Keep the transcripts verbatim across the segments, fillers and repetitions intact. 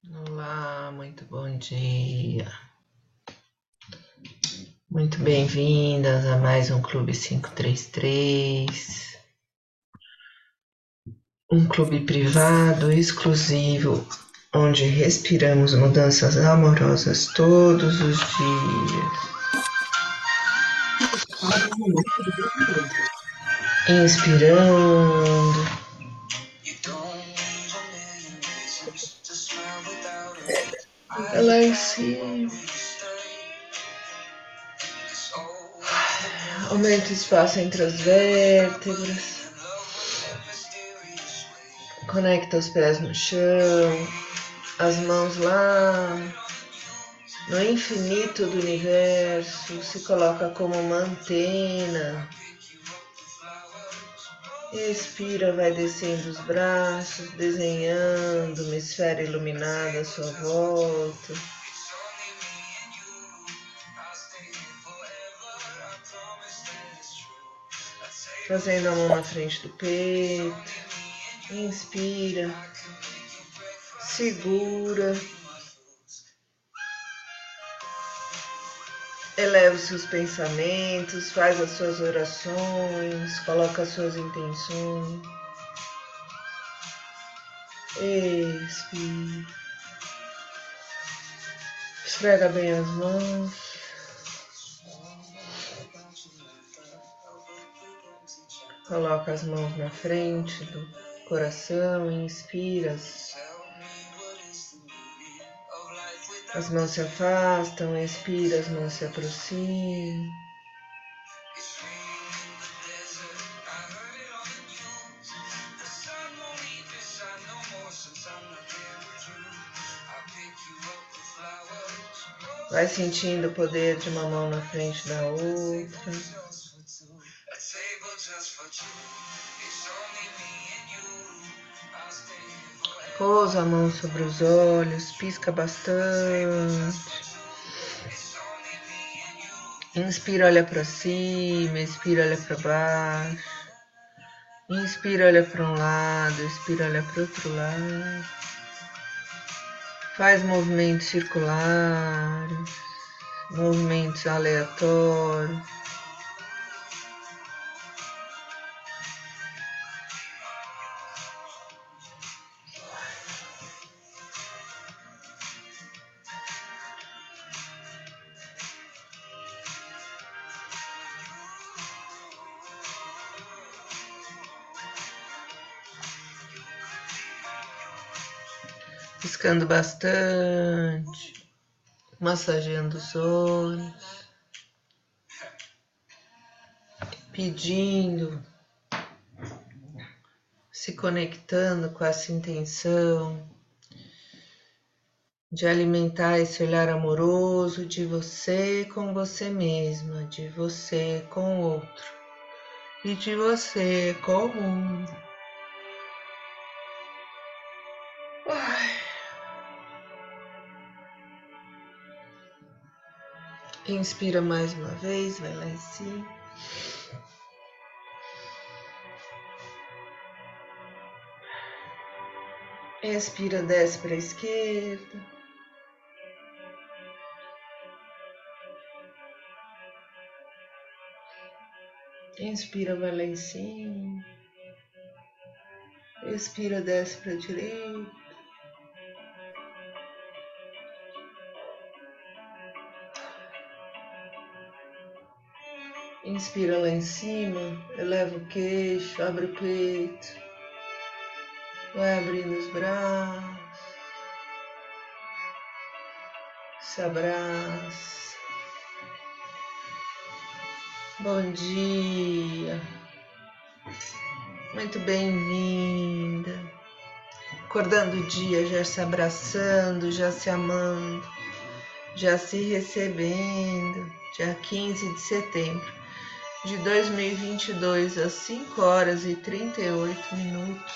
Olá, muito bom dia. Muito bem-vindas a mais um Clube quinhentos e trinta e três. Um clube privado, exclusivo, onde respiramos mudanças amorosas todos os dias. Inspirando. Lá em cima. Aumenta o espaço entre as vértebras. Conecta os pés no chão, as mãos lá no infinito do universo, se coloca como uma antena. Expira, vai descendo os braços, desenhando uma esfera iluminada à sua volta. Fazendo a mão na frente do peito. Inspira. Segura. Eleva os seus pensamentos, faz as suas orações, coloca as suas intenções. Expira. Esfrega bem as mãos. Coloca as mãos na frente do coração, inspira. As mãos se afastam, expira, as mãos se aproximam. Vai sentindo o poder de uma mão na frente da outra. Pousa a mão sobre os olhos, pisca bastante. Inspira, olha para cima, expira, olha para baixo. Inspira, olha para um lado, expira, olha para o outro lado. Faz movimentos circulares, movimentos aleatórios. Piscando bastante, massageando os olhos, pedindo, se conectando com essa intenção de alimentar esse olhar amoroso de você com você mesma, de você com o outro e de você com o mundo. Ai. Inspira mais uma vez, vai lá em cima. Expira, desce para a esquerda. Inspira, vai lá em cima. Expira, desce para a direita. Inspira lá em cima, eleva o queixo, abre o peito. Vai abrindo os braços. Se abraça. Bom dia. Muito bem-vinda. Acordando o dia, já se abraçando, já se amando, já se recebendo. Dia quinze de setembro de dois mil e vinte e dois, às cinco horas e trinta e oito minutos.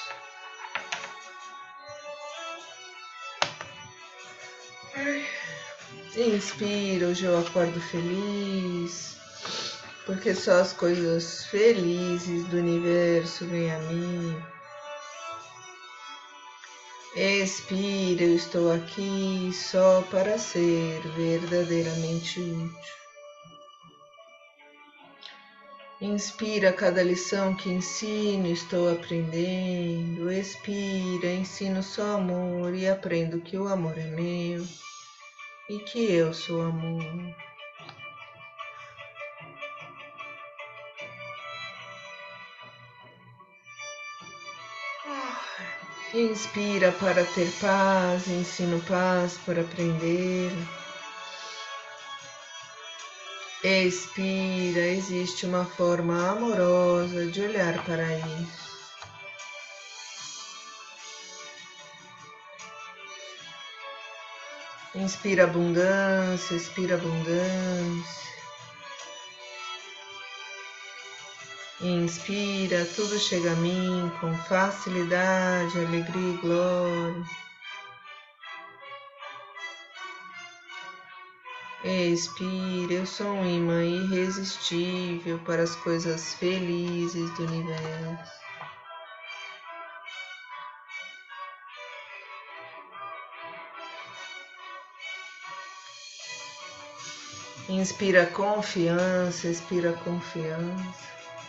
Inspira, hoje eu acordo feliz, porque só as coisas felizes do universo vêm a mim. Expira, eu estou aqui só para ser verdadeiramente útil. Inspira, cada lição que ensino, estou aprendendo. Expira, ensino só amor e aprendo que o amor é meu e que eu sou amor. Inspira para ter paz, ensino paz para aprender. Expira, existe uma forma amorosa de olhar para isso. Inspira abundância, expira abundância. Inspira, tudo chega a mim com facilidade, alegria e glória. Expira, eu sou um imã irresistível para as coisas felizes do universo. Inspira confiança, expira confiança.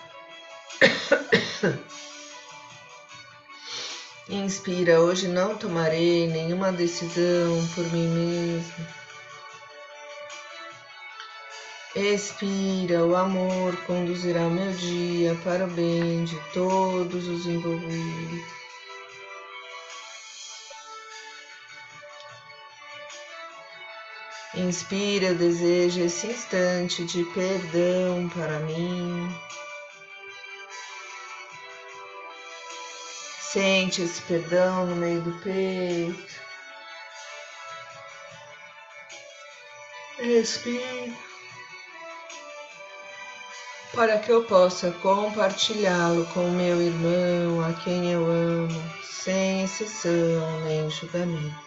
Inspira, hoje não tomarei nenhuma decisão por mim mesmo. Expira, o amor conduzirá o meu dia para o bem de todos os envolvidos. Inspira, eu desejo esse instante de perdão para mim. Sente esse perdão no meio do peito. Respira. Para que eu possa compartilhá-lo com o meu irmão, a quem eu amo, sem exceção nem julgamento.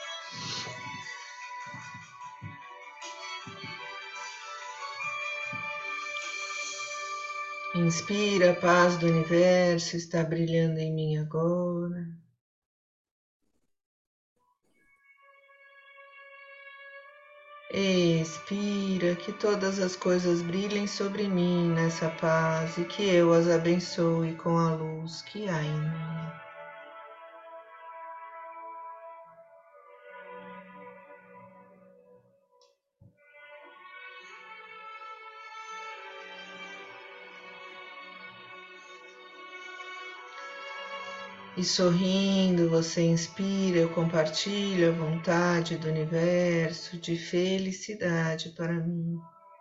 Inspira, a paz do universo está brilhando em mim agora. Expira, que todas as coisas brilhem sobre mim nessa paz e que eu as abençoe com a luz que há em mim. E sorrindo, você inspira, eu compartilho a vontade do universo de felicidade para mim.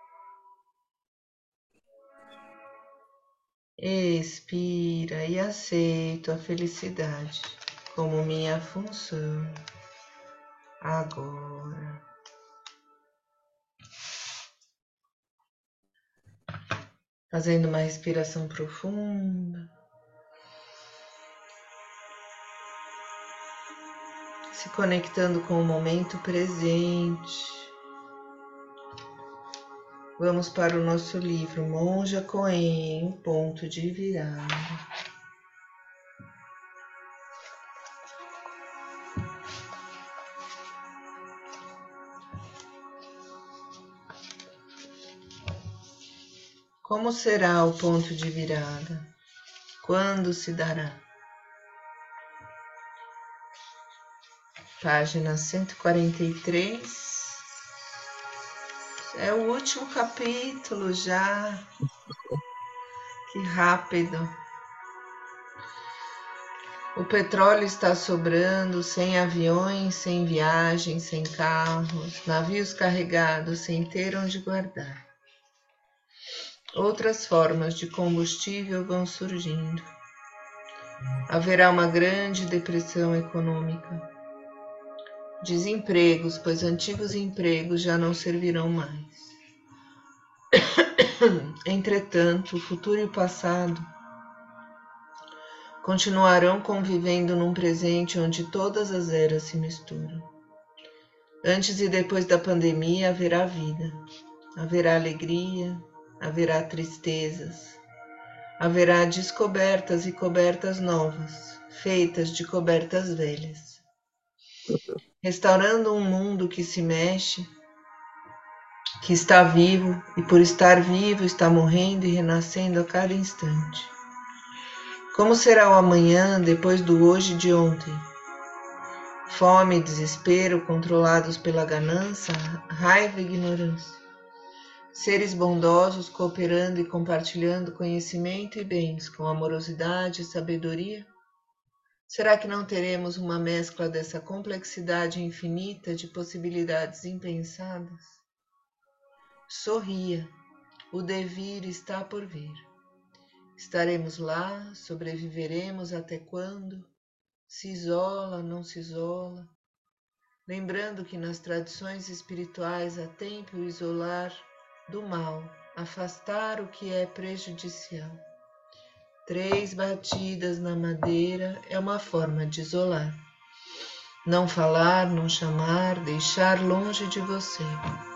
Expira e aceito a felicidade como minha função agora. Fazendo uma respiração profunda. Se conectando com o momento presente. Vamos para o nosso livro Monja Coen, o ponto de virada. Como será o ponto de virada? Quando se dará? Página cento e quarenta e três. É o último capítulo já. Que rápido. O petróleo está sobrando, sem aviões, sem viagens, sem carros, navios carregados sem ter onde guardar. Outras formas de combustível vão surgindo. Haverá uma grande depressão econômica. Desempregos, pois antigos empregos já não servirão mais. Entretanto, o futuro e o passado continuarão convivendo num presente onde todas as eras se misturam. Antes e depois da pandemia haverá vida, haverá alegria, haverá tristezas, haverá descobertas e cobertas novas, feitas de cobertas velhas. restaurando um mundo que se mexe, que está vivo e por estar vivo está morrendo e renascendo a cada instante. Como será o amanhã depois do hoje de ontem? Fome e desespero controlados pela ganância, raiva e ignorância. Seres bondosos cooperando e compartilhando conhecimento e bens com amorosidade e sabedoria? Será que não teremos uma mescla dessa complexidade infinita de possibilidades impensadas? Sorria, o devir está por vir. Estaremos lá, sobreviveremos até quando? Se isola, não se isola? Lembrando que nas tradições espirituais há tempo isolar do mal, afastar o que é prejudicial. Três batidas na madeira é uma forma de isolar. Não falar, não chamar, deixar longe de você.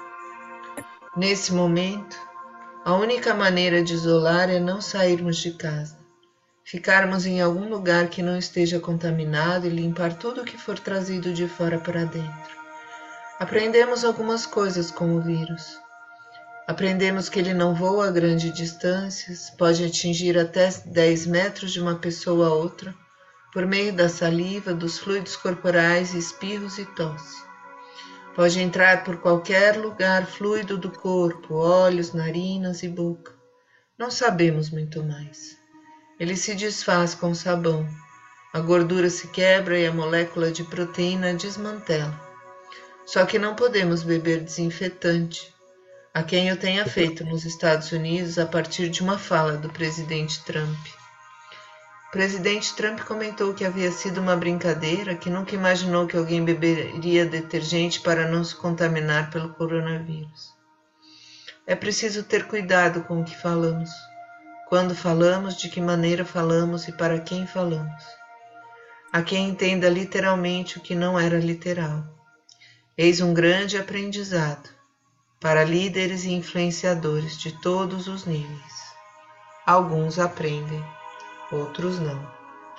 Nesse momento, a única maneira de isolar é não sairmos de casa, ficarmos em algum lugar que não esteja contaminado e limpar tudo o que for trazido de fora para dentro. Aprendemos algumas coisas com o vírus. Aprendemos que ele não voa a grandes distâncias, pode atingir até dez metros de uma pessoa a outra, por meio da saliva, dos fluidos corporais, espirros e tosse. Pode entrar por qualquer lugar fluido do corpo, olhos, narinas e boca. Não sabemos muito mais. Ele se desfaz com sabão. A gordura se quebra e a molécula de proteína desmantela. Só que não podemos beber desinfetante, a quem eu tenha feito nos Estados Unidos a partir de uma fala do presidente Trump. O presidente Trump comentou que havia sido uma brincadeira, que nunca imaginou que alguém beberia detergente para não se contaminar pelo coronavírus. É preciso ter cuidado com o que falamos, quando falamos, de que maneira falamos e para quem falamos. Há quem entenda literalmente o que não era literal. Eis um grande aprendizado para líderes e influenciadores de todos os níveis. Alguns aprendem, outros não.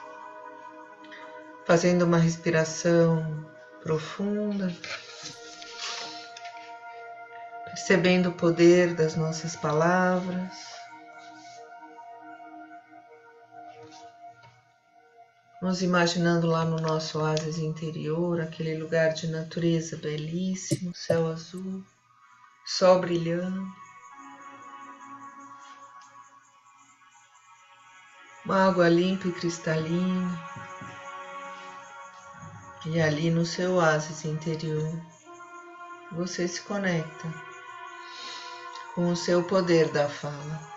Fazendo uma respiração profunda, percebendo o poder das nossas palavras. Nos imaginando lá no nosso oásis interior, aquele lugar de natureza belíssimo, céu azul, sol brilhando. Uma água limpa e cristalina. E ali no seu oásis interior, você se conecta com o seu poder da fala.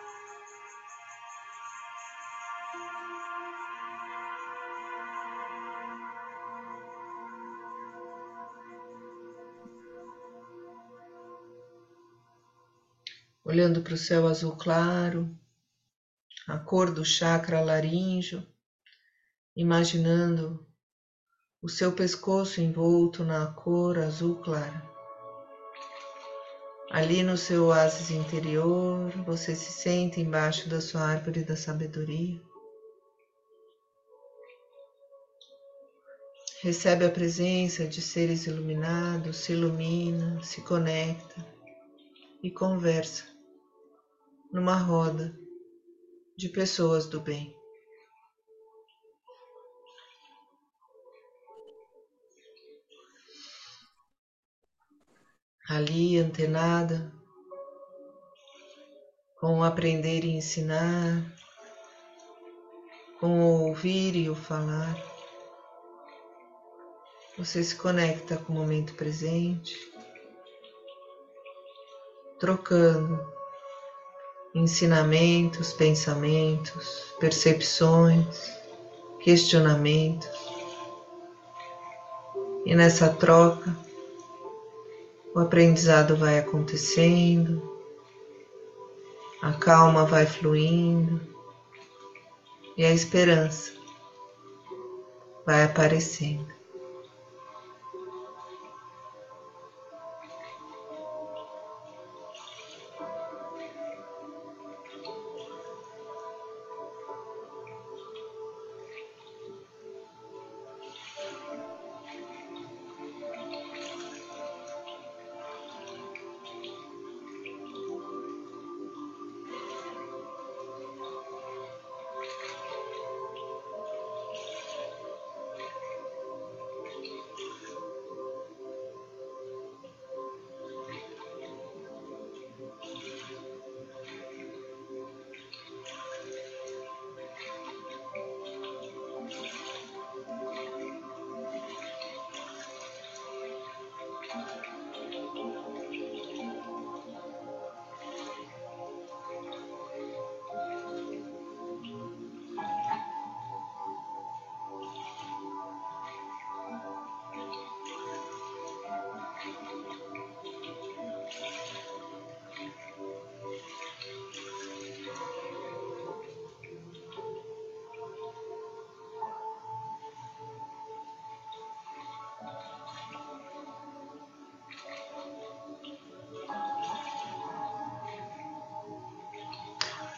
Olhando para o céu azul claro, a cor do chakra laríngeo, imaginando o seu pescoço envolto na cor azul clara. Ali no seu oásis interior, você se senta embaixo da sua árvore da sabedoria. Recebe a presença de seres iluminados, se ilumina, se conecta e conversa numa roda de pessoas do bem. Ali, antenada, com o aprender e ensinar, com o ouvir e o falar, você se conecta com o momento presente, trocando ensinamentos, pensamentos, percepções, questionamentos. E nessa troca, o aprendizado vai acontecendo, a calma vai fluindo e a esperança vai aparecendo.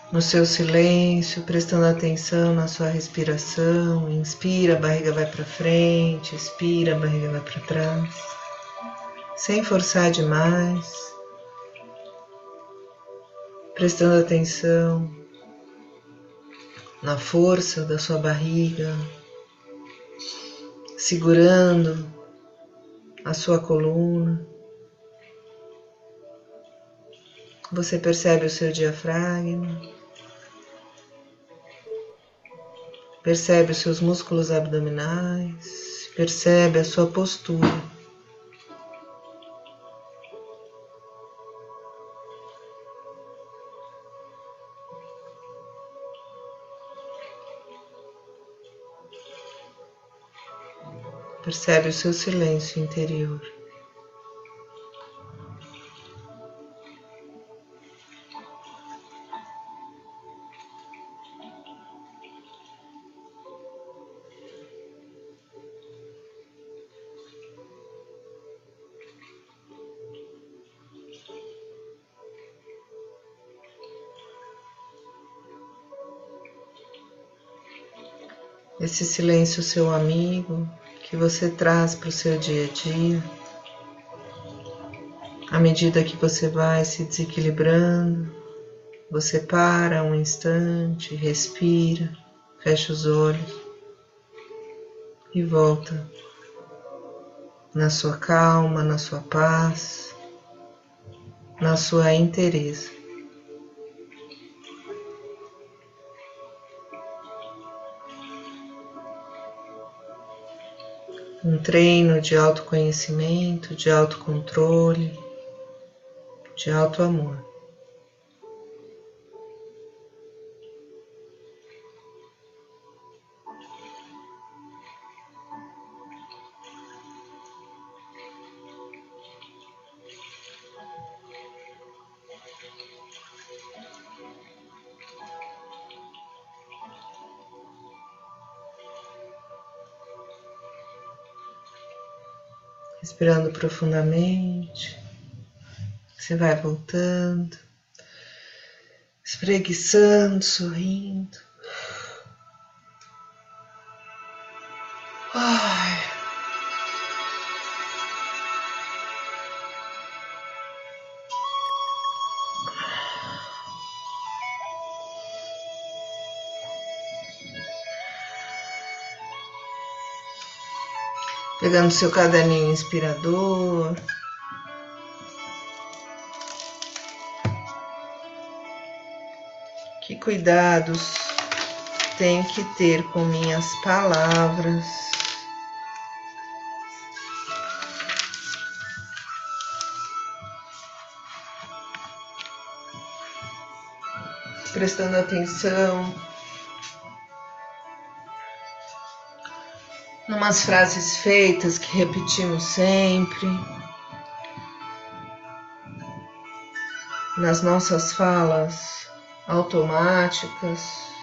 no seu silêncio, prestando atenção na sua respiração. Inspira, a barriga vai para frente, expira, a barriga vai para trás, sem forçar demais, prestando atenção na força da sua barriga, segurando a sua coluna. Você percebe o seu diafragma, percebe os seus músculos abdominais, percebe a sua postura. Percebe o seu silêncio interior. Esse silêncio, seu amigo, que você traz para o seu dia a dia, à medida que você vai se desequilibrando, você para um instante, respira, fecha os olhos e volta na sua calma, na sua paz, na sua inteireza. Um treino de autoconhecimento, de autocontrole, de autoamor. Respirando profundamente, você vai voltando, espreguiçando, sorrindo. Ai. Pegando seu caderninho inspirador. Que cuidados tenho que ter com minhas palavras? Prestando atenção numas frases feitas que repetimos sempre, nas nossas falas automáticas,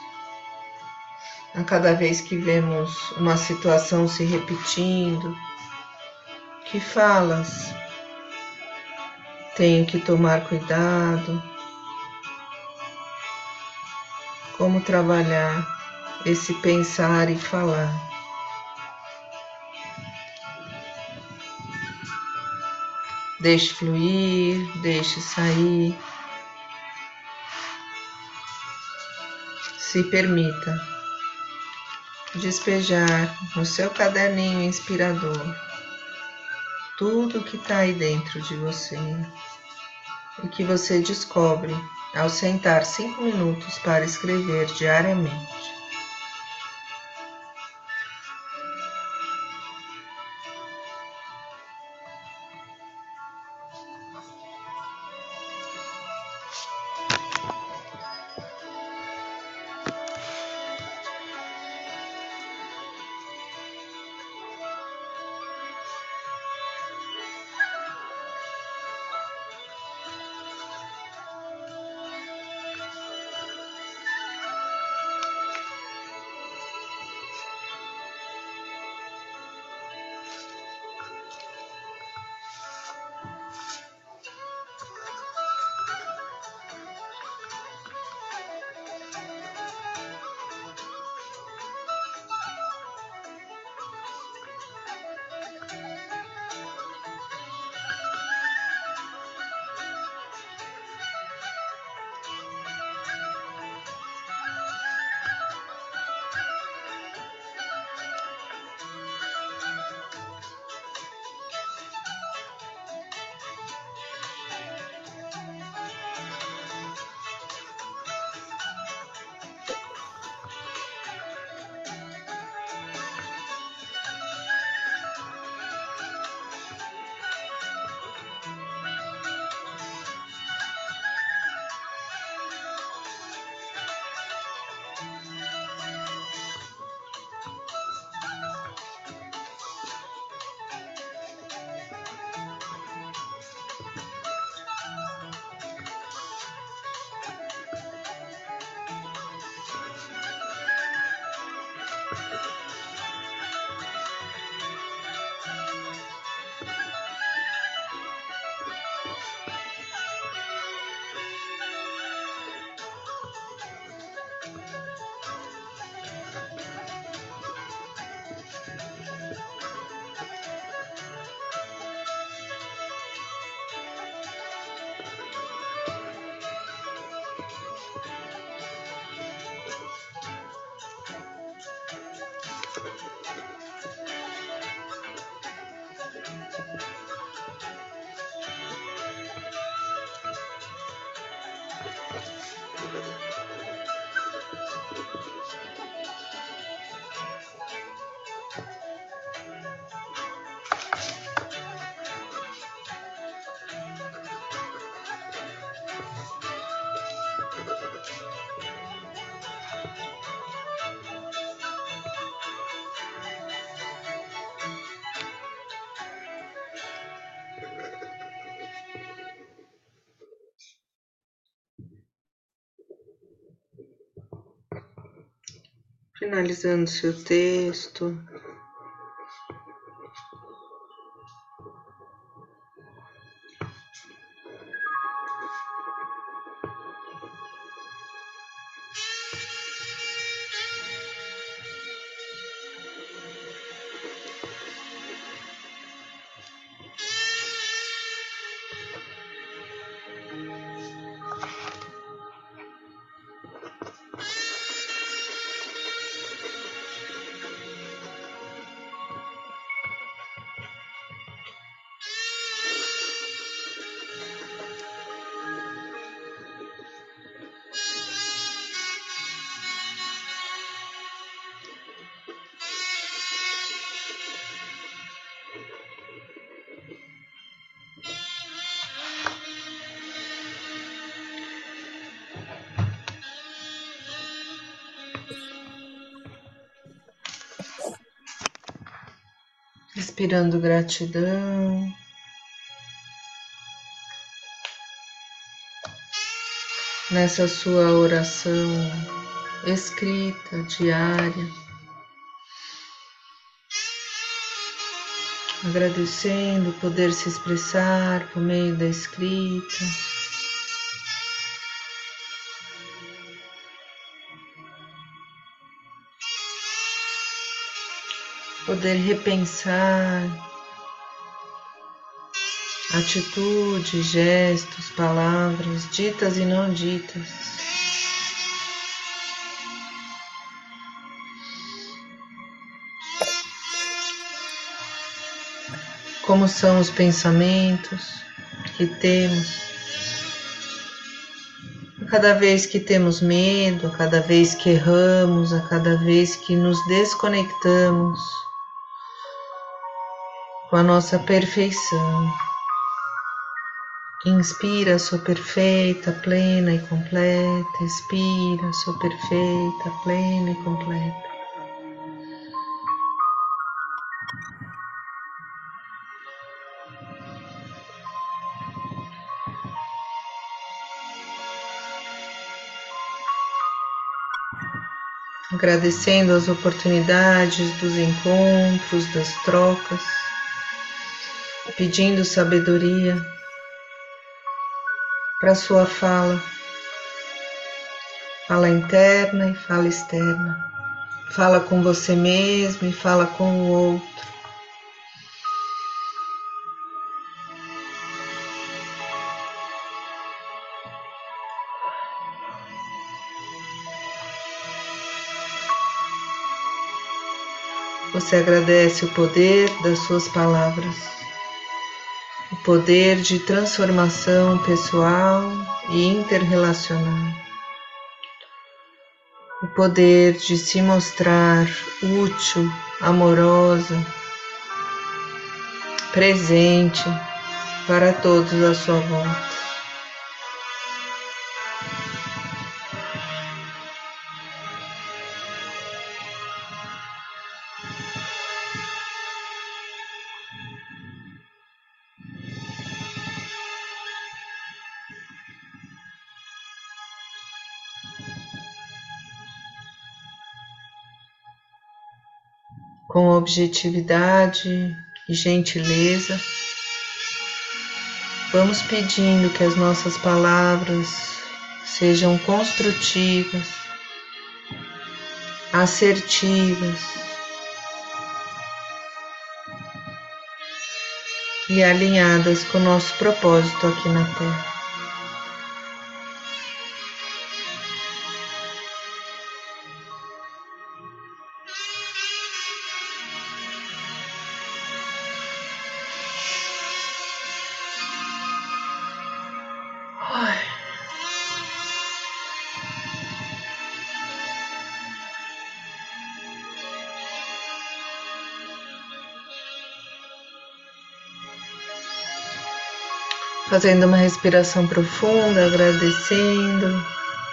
a cada vez que vemos uma situação se repetindo. Que falas tenho que tomar cuidado? Como trabalhar esse pensar e falar? Deixe fluir, deixe sair. Se permita despejar no seu caderninho inspirador tudo que está aí dentro de você e que você descobre ao sentar cinco minutos para escrever diariamente. Finalizando seu texto. Respirando gratidão. Nessa sua oração escrita, diária, agradecendo poder se expressar por meio da escrita, poder repensar atitudes, gestos, palavras ditas e não ditas. Como são os pensamentos que temos? A cada vez que temos medo, a cada vez que erramos, a cada vez que nos desconectamos com a nossa perfeição. Inspira, sou perfeita, plena e completa. Expira, sou perfeita, plena e completa. Agradecendo as oportunidades dos encontros, das trocas, pedindo sabedoria para sua fala, fala interna e fala externa, fala com você mesmo e fala com o outro. Você agradece o poder das suas palavras, o poder de transformação pessoal e interrelacional, o poder de se mostrar útil, amorosa, presente para todos à sua volta. Com objetividade e gentileza, vamos pedindo que as nossas palavras sejam construtivas, assertivas e alinhadas com o nosso propósito aqui na Terra. Fazendo uma respiração profunda, agradecendo,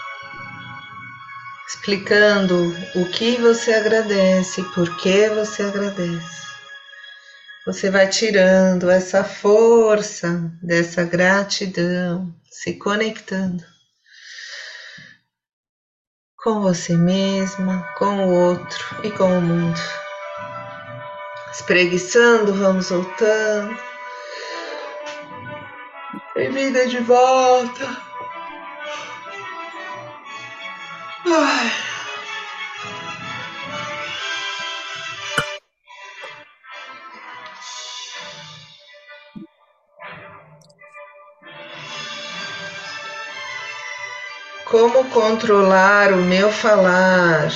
explicando o que você agradece, por que você agradece. Você vai tirando essa força dessa gratidão, se conectando com você mesma, com o outro e com o mundo. Espreguiçando, vamos voltando. Bem-vinda de volta. Ai. Como controlar o meu falar?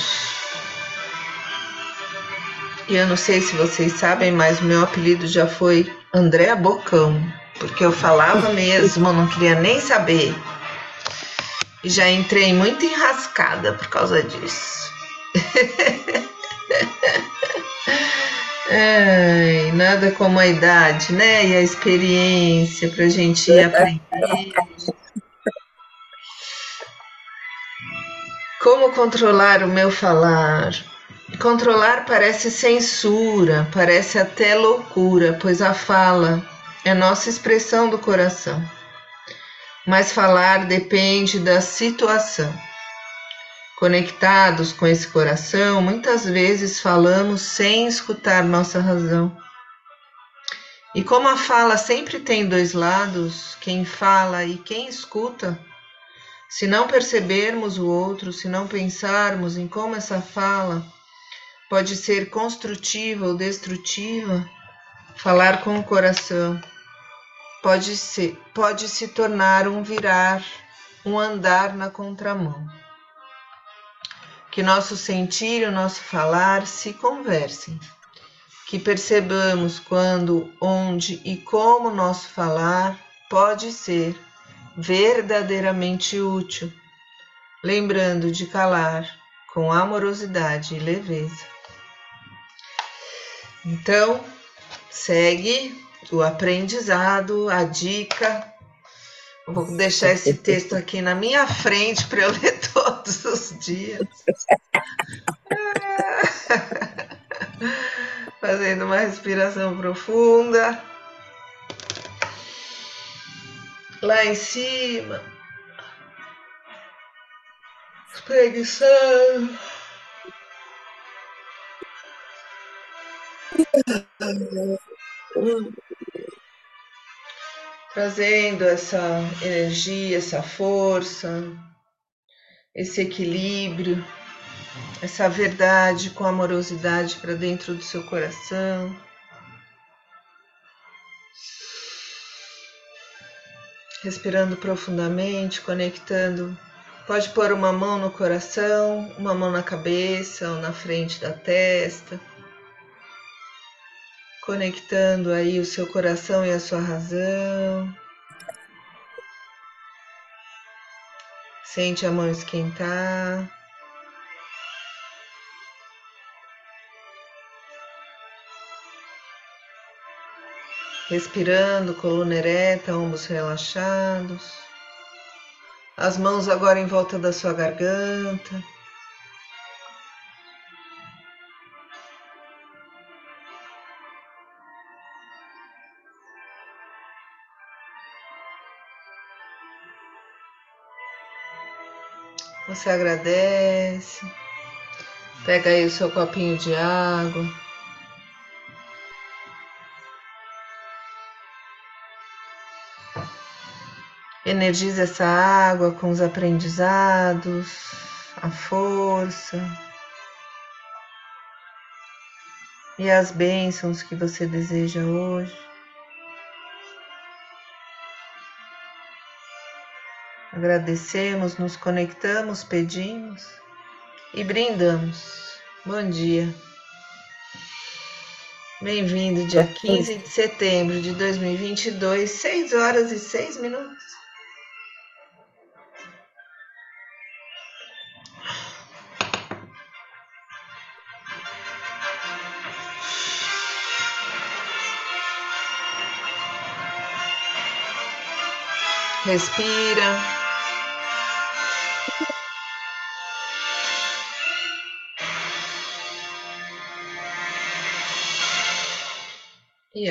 E eu não sei se vocês sabem, mas o meu apelido já foi Andréa Bocão, porque eu falava mesmo, não queria nem saber. E já entrei muito enrascada por causa disso. Ai, nada como a idade, né? E a experiência pra gente ir aprender. Como controlar o meu falar? Controlar parece censura, parece até loucura, pois a fala é nossa expressão do coração. Mas falar depende da situação. Conectados com esse coração, muitas vezes falamos sem escutar nossa razão. E como a fala sempre tem dois lados, quem fala e quem escuta, se não percebermos o outro, se não pensarmos em como essa fala pode ser construtiva ou destrutiva, falar com o coração pode ser, pode se tornar um virar, um andar na contramão. Que nosso sentir e o nosso falar se conversem. Que percebamos quando, onde e como nosso falar pode ser verdadeiramente útil, lembrando de calar com amorosidade e leveza. Então, segue o aprendizado, a dica. Vou deixar esse texto aqui na minha frente para eu ler todos os dias. Fazendo uma respiração profunda. Lá em cima. Espreguiçando. Trazendo essa energia, essa força, esse equilíbrio, essa verdade com amorosidade para dentro do seu coração. Respirando profundamente, conectando. Pode pôr uma mão no coração, uma mão na cabeça ou na frente da testa. Conectando aí o seu coração e a sua razão. Sente a mão esquentar. Respirando, coluna ereta, ombros relaxados. As mãos agora em volta da sua garganta. Você agradece. Pega aí o seu copinho de água. Energiza essa água com os aprendizados, a força e as bênçãos que você deseja hoje. Agradecemos, nos conectamos, pedimos e brindamos. Bom dia. Bem-vindo, dia quinze de setembro de dois mil e vinte e dois, seis horas e seis minutos. Respira. E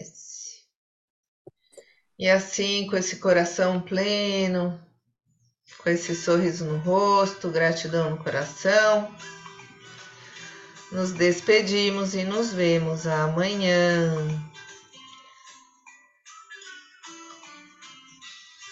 agradece. E assim, com esse coração pleno, com esse sorriso no rosto, gratidão no coração. Nos despedimos e nos vemos amanhã.